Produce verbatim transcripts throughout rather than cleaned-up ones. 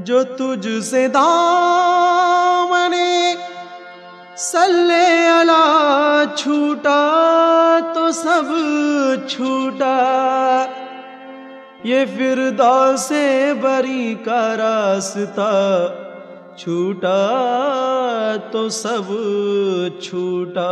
जो तुझसे दामने सल्ले अला छूटा तो सब छूटा। ये फिरदौसे बरी का रास्ता छूटा तो सब छूटा।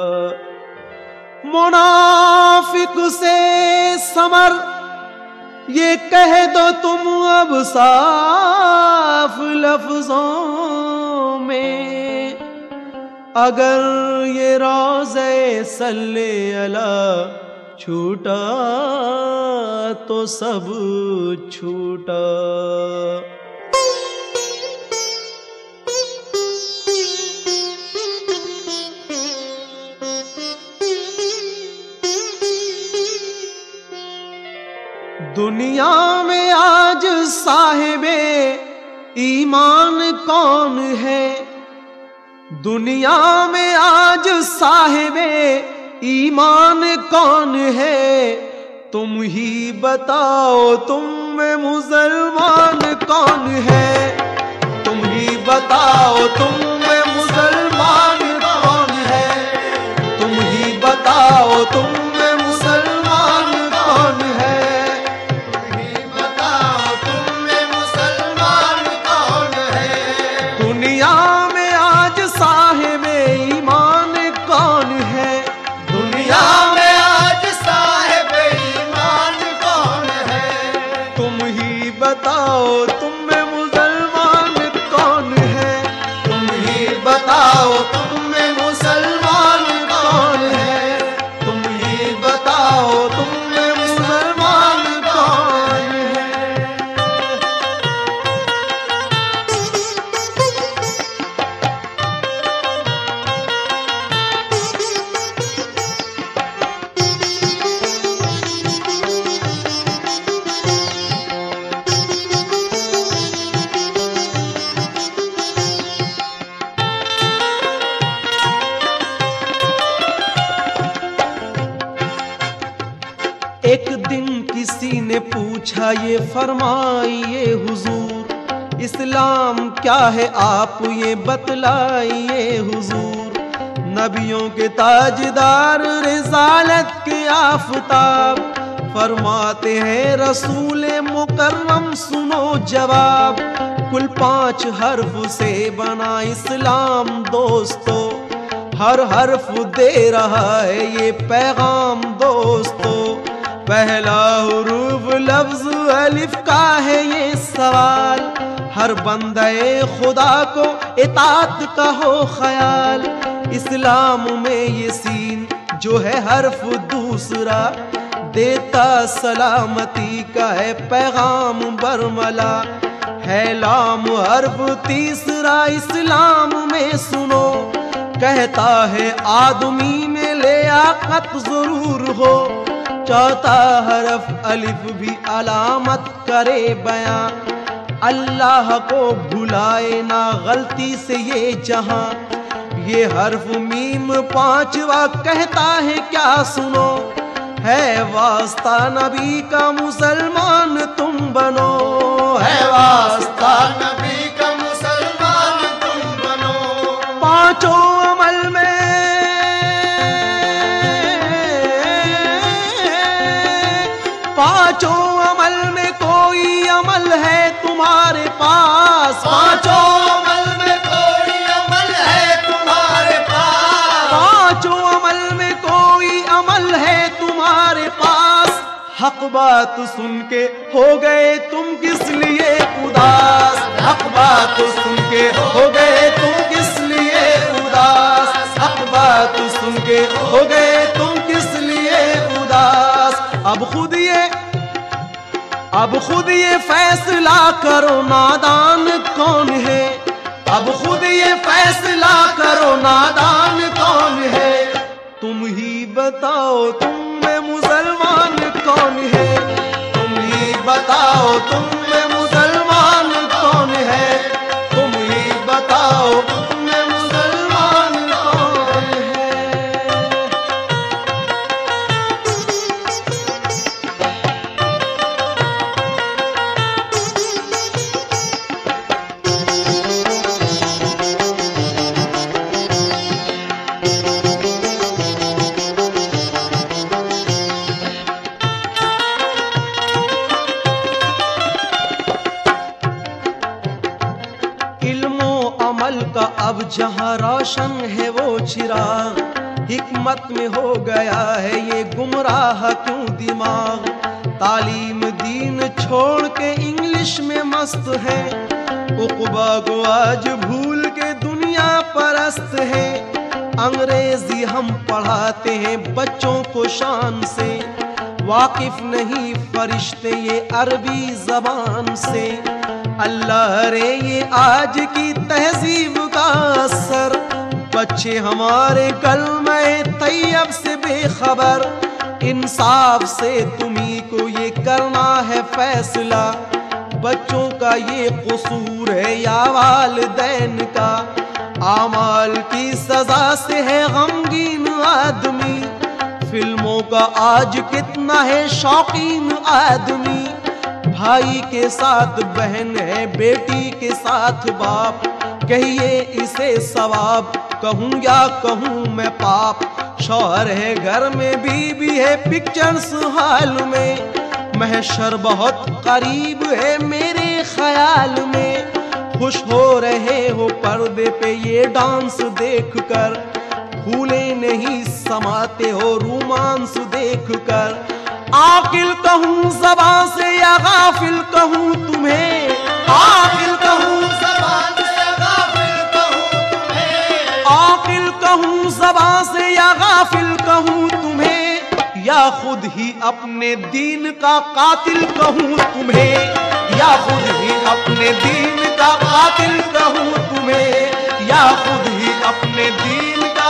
मुनाफिक से समर ये कह दो तुम अब साफ लफ्जों में, अगर ये रोज़े सल्ले अला छूटा तो सब छूटा। दुनिया में आज साहिबे ईमान कौन है? दुनिया में आज साहिबे ईमान कौन है? तुम ही बताओ तुम में मुसलमान कौन है? तुम ही बताओ तुम में मुसलमान कौन है? तुम ही बताओ तुम में मुसलमान कौन है? बताओ तुम में मुसलमान कौन है? तुम ही बताओ तुम में मुसलमान कौन है? तुम ही बताओ तुम में मुसलमान कौन है? एक दिन किसी ने पूछा ये फरमाइए हुजूर, इस्लाम क्या है आप ये बतलाइए हुजूर। नबियों के ताजदार रिसालत के आफताब फरमाते हैं रसूल मुकर्रम सुनो जवाब। कुल पांच हर्फ से बना इस्लाम दोस्तों, हर हर्फ दे रहा है ये पैगाम दोस्तों। पहला हुरूफ लफ्ज अलिफ का है ये सवाल, हर बंदे खुदा को इताअत का हो ख्याल। इस्लाम में ये सीन जो है हर्फ दूसरा, देता सलामती का है पैगाम बरमला। है लाम हर्फ तीसरा इस्लाम में सुनो, कहता है आदमी में लियाकत जरूर हो। चौथा हरफ अलिफ भी अलामत करे बयां, अल्लाह को भुलाए ना गलती से ये जहां। ये हर्फ मीम पांचवा कहता है क्या सुनो, है वास्ता नबी का मुसलमान तुम बनो। है वास्ता नबी का मुसलमान तुम बनो। पांचों अमल में पांचों अमल में कोई अमल है तुम्हारे पास। पांचों अमल में कोई अमल है तुम्हारे पास। पांचों अमल में कोई अमल है तुम्हारे पास। हक बात सुन के हो गए तुम किस लिए उदास। हक बात सुन के हो गए तुम किस लिए उदास। हक बात सुन के हो गए तुम किस लिए उदास। अब खुद ये अब खुद ये फैसला करो नादान कौन है। अब खुद ये फैसला करो नादान कौन है। तुम ही बताओ तुम में मुसलमान कौन है। तुम ही बताओ तुम में मुसलमान कौन है। तुम ही बताओ तुम में मुसलमान कौन है। जहां रोशन है वो चिराग, हिकमत में हो गया है ये गुमराह क्यों दिमाग। तालीम दीन छोड़ के इंग्लिश में मस्त है, उक़बा को आज भूल के दुनिया परस्त है। अंग्रेजी हम पढ़ाते हैं बच्चों को शान से, वाकिफ नहीं फरिश्ते ये अरबी जबान से। अल्लाह रे ये आज की तहजीब का असर, बच्चे हमारे कलमे तैयब से बेखबर। इंसाफ से तुम्ही को ये करना है फैसला, बच्चों का ये कसूर है या वालिदैन का। आमाल की सजा से है गमगीन आदमी, फिल्मों का आज कितना है शौकीन आदमी। भाई के साथ बहन है, बेटी के साथ बाप, कहिए इसे सवाब कहूँ या कहूँ मैं पाप। शौहर है घर में, बीबी है पिक्चर्स हाल में, महशर बहुत करीब है मेरे ख्याल में। खुश हो रहे हो पर्दे पे ये डांस देखकर, फूले नहीं समाते हो रोमांस देखकर। आकिल कहूँ ज़बान से या गाफिल कहूँ तुम्हें, आकिल कहूँ ज़बान से या गाफिल कहूँ तुम्हें, आकिल कहूँ ज़बान से या गाफिल कहूँ तुम्हें, या खुद ही अपने दीन का कातिल कहूँ तुम्हें, या खुद ही अपने दीन का कातिल कहूँ तुम्हें, या खुद ही अपने दीन का।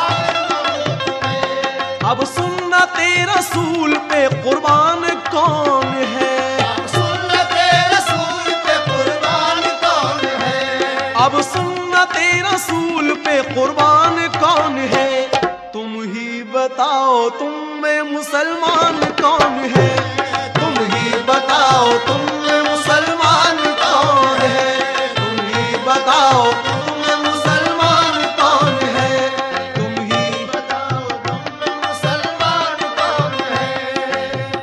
अब सुन्नते रसूल पे कुर्बान कौन है, अब सुन्नते रसूल पे कुर्बान कौन है, अब सुन्नते रसूल पे कुर्बान कौन है। तुम ही बताओ तुम में मुसलमान कौन है, तुम ही बताओ तुम में मुसलमान कौन है, तुम ही बताओ तुम में मुसलमान कौन है, तुम ही बताओ तुम में मुसलमान कौन है।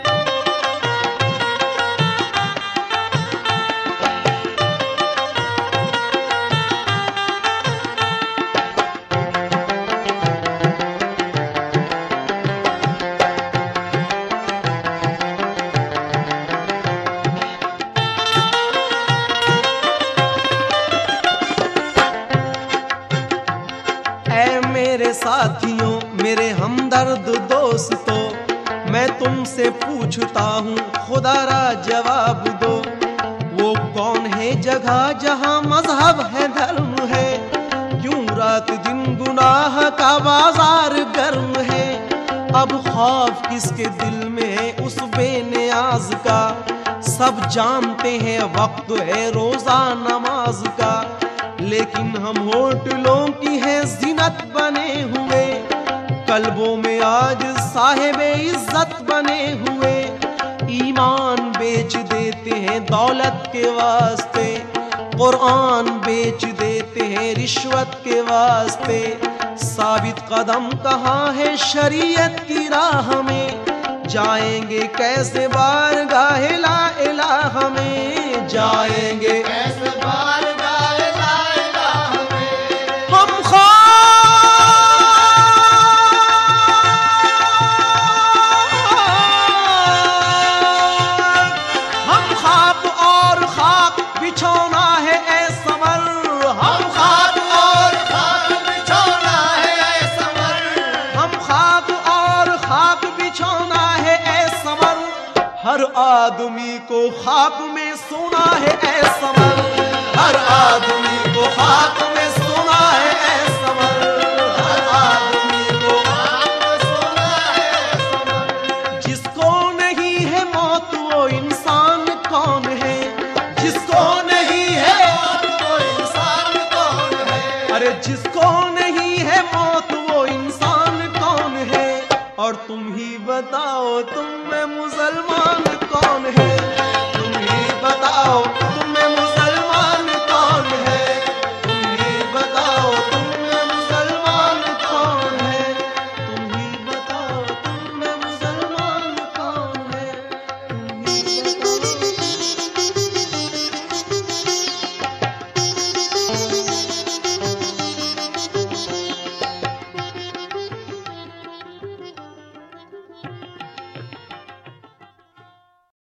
मेरे साथियों मेरे हमदर्द दोस्तों, मैं तुमसे पूछता हूँ खुदारा जवाब दो। वो कौन है जगह जहाँ मजहब है धर्म है, क्यों रात दिन गुनाह का बाजार गर्म है। अब खौफ किसके दिल में है उस बेनियाज का, सब जानते हैं वक्त है रोजा नमाज का। लेकिन हम होटलों की है जिनत बने हुए, कल्बों में आज साहिबे इज्जत बने हुए। ईमान बेच देते हैं दौलत के वास्ते, कुरान बेच देते हैं रिश्वत के वास्ते। साबित कदम कहाँ है शरीयत की राह में, जाएंगे कैसे बारगाह ला इलाह में, जाएंगे कैसे बारगाह ला इलाह में। हम हम खाक और खाक बिछोना है ऐ समर, हम खाक और खाक बिछोना है ऐ समर, हम खाक और खाक बिछोना है ऐ समर। हर आदमी को खाक में सोना है ऐ समर, हर आदमी को खाक में सोना है ऐ समर, हर आदमी को खाक में सोना है ऐ समर। जिसको नहीं है मौत वो इंसान कौन है, जिसको नहीं है मौत वो इंसान कौन है, अरे जिसको नहीं है मौत वो इंसान कौन है। और तुम ही बताओ तुम